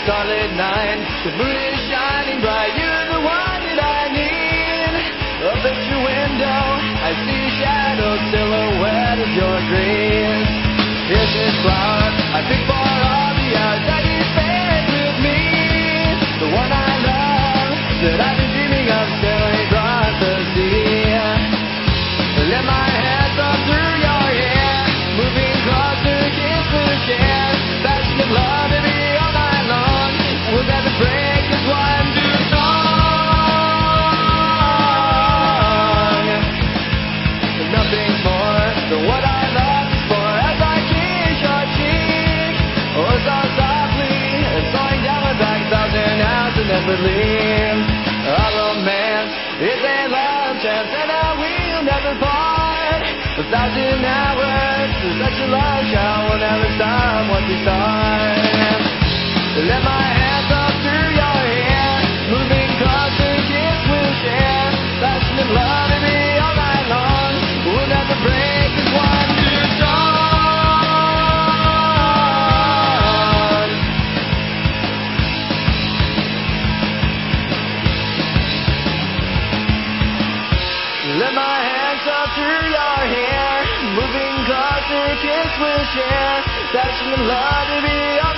starlit night. The moon is shining bright. You're the one that I need. Up at your window, I see shadow silhouette of your grace. Here's this flower I pick for all the hours that you spent with me. The one I love, that I've been dreaming of still in prophecy. Let my hands up through your hair, moving closer, kiss will share. Passionate love, baby, all night long. We'll never break this one too strong. Nothing's more than what I love is for. As I kiss your cheek, oh so softly, slowing down my back 1,000 hours and never leave. Our romance is a love chance and I will never part. 1,000 hours to such a love shot will never stop once we start. Let my hands up through your hair, moving closer, kiss will share. Passionate love, baby, all night long. We'll never break this one too strong. Let my hands up through your hair, moving closer, kiss will share. Passionate love, baby, all